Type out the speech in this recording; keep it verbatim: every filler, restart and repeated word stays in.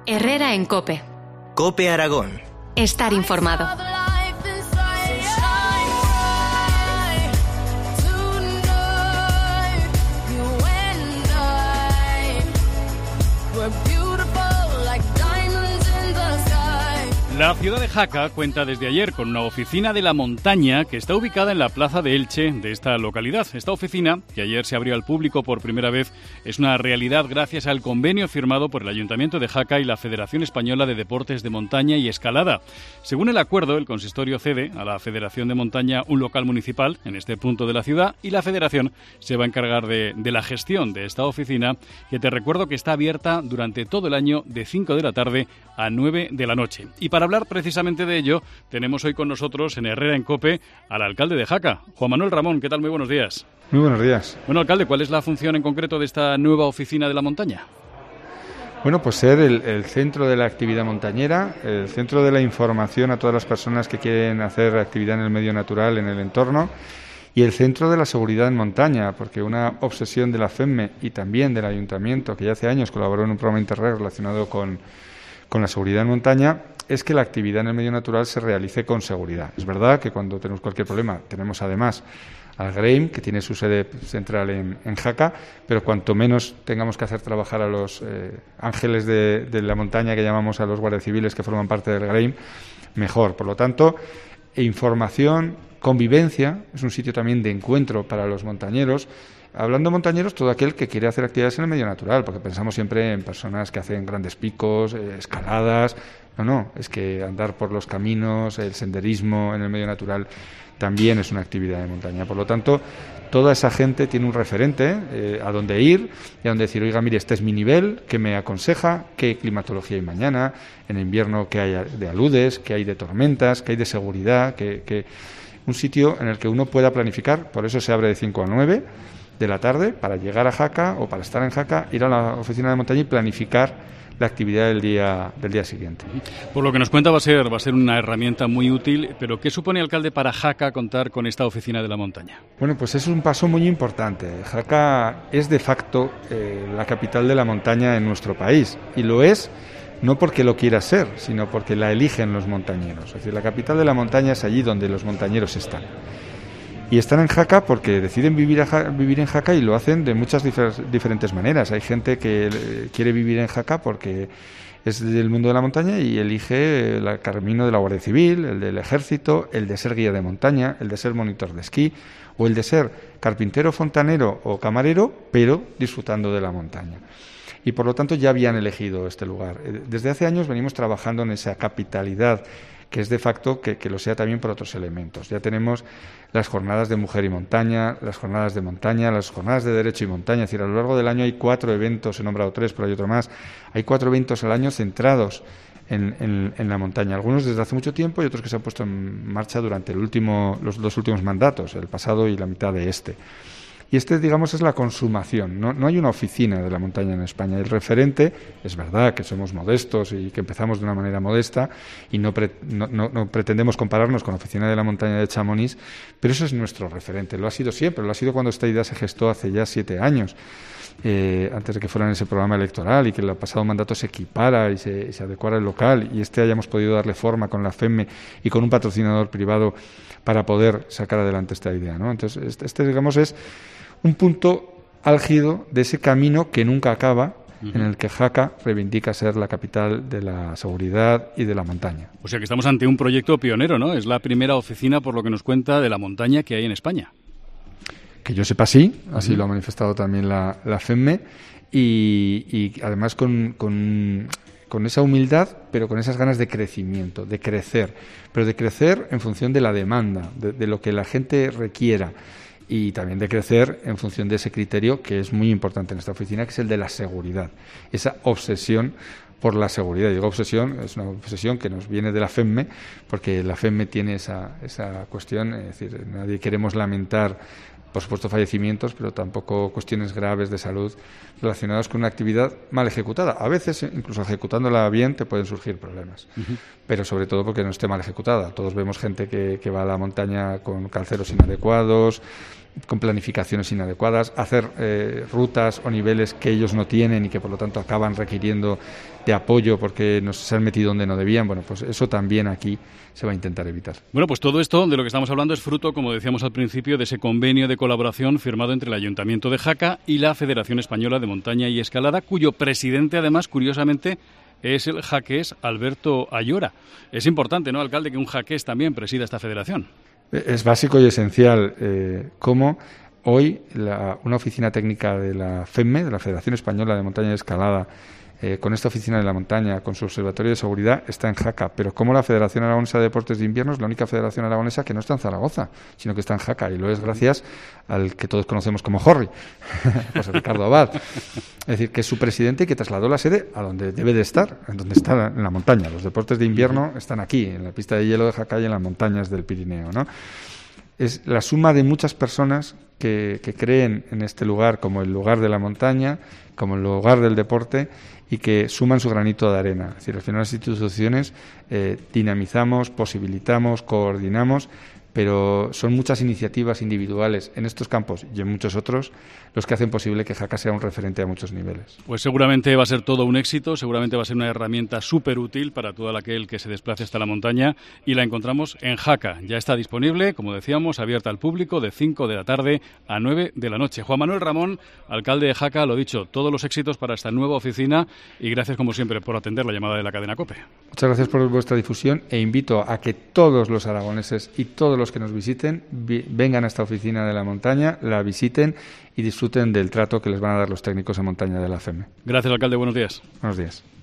Herrera en COPE. COPE Aragón. Estar informado. La ciudad de Jaca cuenta desde ayer con una oficina de la montaña que está ubicada en la plaza de Elche de esta localidad. Esta oficina, que ayer se abrió al público por primera vez, es una realidad gracias al convenio firmado por el Ayuntamiento de Jaca y la Federación Española de Deportes de Montaña y Escalada. Según el acuerdo, el consistorio cede a la Federación de Montaña un local municipal en este punto de la ciudad y la Federación se va a encargar de, de la gestión de esta oficina, que te recuerdo que está abierta durante todo el año de cinco de la tarde a nueve de la noche. Y para hablar precisamente de ello, tenemos hoy con nosotros en Herrera en COPE al alcalde de Jaca, Juan Manuel Ramón. ¿Qué tal? Muy buenos días. Muy buenos días. Bueno, alcalde, ¿cuál es la función en concreto de esta nueva oficina de la montaña? Bueno, pues ser el, el centro de la actividad montañera, el centro de la información a todas las personas que quieren hacer actividad en el medio natural, en el entorno, y el centro de la seguridad en montaña, porque una obsesión de la FEMME y también del Ayuntamiento, que ya hace años colaboró en un programa Interreg relacionado con, con la seguridad en montaña, es que la actividad en el medio natural se realice con seguridad. Es verdad que cuando tenemos cualquier problema, tenemos además al GREIM, que tiene su sede central en, en Jaca, pero cuanto menos tengamos que hacer trabajar a los eh, ángeles de, de la montaña, que llamamos a los guardias civiles que forman parte del GREIM, mejor. Por lo tanto, información, convivencia, es un sitio también de encuentro para los montañeros. Hablando de montañeros, todo aquel que quiere hacer actividades en el medio natural, porque pensamos siempre en personas que hacen grandes picos, eh, escaladas. No, no, es que andar por los caminos, el senderismo en el medio natural también es una actividad de montaña. Por lo tanto, toda esa gente tiene un referente eh, a dónde ir y a dónde decir, oiga, mire, este es mi nivel, ¿qué me aconseja? ¿Qué climatología hay mañana? En invierno, ¿qué hay de aludes? ¿Qué hay de tormentas? ¿Qué hay de seguridad? ¿Qué, qué? Un sitio en el que uno pueda planificar, por eso se abre de cinco a nueve de la tarde, para llegar a Jaca o para estar en Jaca, ir a la oficina de montaña y planificar la actividad del día del día siguiente. Por lo que nos cuenta, va a ser va a ser una herramienta muy útil, pero ¿qué supone, alcalde, para Jaca contar con esta oficina de la montaña? Bueno, pues es un paso muy importante. Jaca es de facto eh, la capital de la montaña en nuestro país, y lo es no porque lo quiera ser, sino porque la eligen los montañeros. Es decir, la capital de la montaña es allí donde los montañeros están. Y están en Jaca porque deciden vivir, a Jaca, vivir en Jaca y lo hacen de muchas difer- diferentes maneras. Hay gente que eh, quiere vivir en Jaca porque es del mundo de la montaña y elige el camino de la Guardia Civil, el del Ejército, el de ser guía de montaña, el de ser monitor de esquí o el de ser carpintero, fontanero o camarero, pero disfrutando de la montaña. Y por lo tanto ya habían elegido este lugar. Desde hace años venimos trabajando en esa capitalidad, que es de facto que, que lo sea también por otros elementos. Ya tenemos las jornadas de mujer y montaña, las jornadas de montaña, las jornadas de derecho y montaña. Es decir, a lo largo del año hay cuatro eventos, he nombrado tres, pero hay otro más. Hay cuatro eventos al año centrados en, en, en la montaña. Algunos desde hace mucho tiempo y otros que se han puesto en marcha durante el último, los dos últimos mandatos, el pasado y la mitad de este. Y este, digamos, es la consumación. No, no hay una oficina de la montaña en España. El referente, es verdad que somos modestos y que empezamos de una manera modesta y no, pre, no, no, no pretendemos compararnos con la oficina de la montaña de Chamonix, pero eso es nuestro referente. Lo ha sido siempre, lo ha sido cuando esta idea se gestó hace ya siete años, eh, antes de que fuera en ese programa electoral y que el pasado mandato se equipara y se, se adecuara el local y este hayamos podido darle forma con la FEMME y con un patrocinador privado para poder sacar adelante esta idea, ¿no? Entonces, este, este digamos, es un punto álgido de ese camino que nunca acaba, uh-huh, en el que Jaca reivindica ser la capital de la seguridad y de la montaña. O sea que estamos ante un proyecto pionero, ¿no? Es la primera oficina, por lo que nos cuenta, de la montaña que hay en España. Que yo sepa, sí, así uh-huh, lo ha manifestado también la, la FEMME, y, y además con, con, con esa humildad, pero con esas ganas de crecimiento, de crecer, pero de crecer en función de la demanda, de, de lo que la gente requiera, y también de crecer en función de ese criterio que es muy importante en esta oficina, que es el de la seguridad, esa obsesión por la seguridad. Digo obsesión, es una obsesión que nos viene de la FEMME, porque la FEMME tiene esa, esa cuestión, es decir, nadie queremos lamentar, por supuesto, fallecimientos, pero tampoco cuestiones graves de salud relacionadas con una actividad mal ejecutada. A veces, incluso ejecutándola bien, te pueden surgir problemas, uh-huh, pero sobre todo porque no esté mal ejecutada. Todos vemos gente que, que va a la montaña con calceros inadecuados, con planificaciones inadecuadas, hacer eh, rutas o niveles que ellos no tienen y que por lo tanto acaban requiriendo de apoyo porque no se han metido donde no debían. Bueno, pues eso también aquí se va a intentar evitar. Bueno, pues todo esto de lo que estamos hablando es fruto, como decíamos al principio, de ese convenio de colaboración firmado entre el Ayuntamiento de Jaca y la Federación Española de Montaña y Escalada, cuyo presidente, además, curiosamente, es el jaqués Alberto Ayora. Es importante, ¿no, alcalde, que un jaqués también presida esta federación? Es básico y esencial eh, cómo hoy la, una oficina técnica de la FEMME, de la Federación Española de Montaña y Escalada, eh, con esta oficina de la montaña, con su observatorio de seguridad, está en Jaca. Pero como la Federación Aragonesa de Deportes de Invierno es la única federación aragonesa que no está en Zaragoza, sino que está en Jaca, y lo es gracias al que todos conocemos como Jorri, José Ricardo Abad. Es decir, que es su presidente y que trasladó la sede a donde debe de estar, en donde está, en la montaña. Los deportes de invierno están aquí, en la pista de hielo de Jaca y en las montañas del Pirineo, ¿no? Es la suma de muchas personas que, que creen en este lugar como el lugar de la montaña, como el lugar del deporte, y que suman su granito de arena. Es decir, al final las instituciones eh, dinamizamos, posibilitamos, coordinamos, pero son muchas iniciativas individuales en estos campos y en muchos otros los que hacen posible que Jaca sea un referente a muchos niveles. Pues seguramente va a ser todo un éxito, seguramente va a ser una herramienta súper útil para todo aquel que se desplace hasta la montaña, y la encontramos en Jaca. Ya está disponible, como decíamos, abierta al público de cinco de la tarde a nueve de la noche. Juan Manuel Ramón, alcalde de Jaca, lo dicho, todos los éxitos para esta nueva oficina y gracias como siempre por atender la llamada de la cadena COPE. Muchas gracias por vuestra difusión e invito a que todos los aragoneses y todos los que nos visiten vengan a esta oficina de la montaña, la visiten y disfruten del trato que les van a dar los técnicos en montaña de la FEMME. Gracias, alcalde. Buenos días. Buenos días.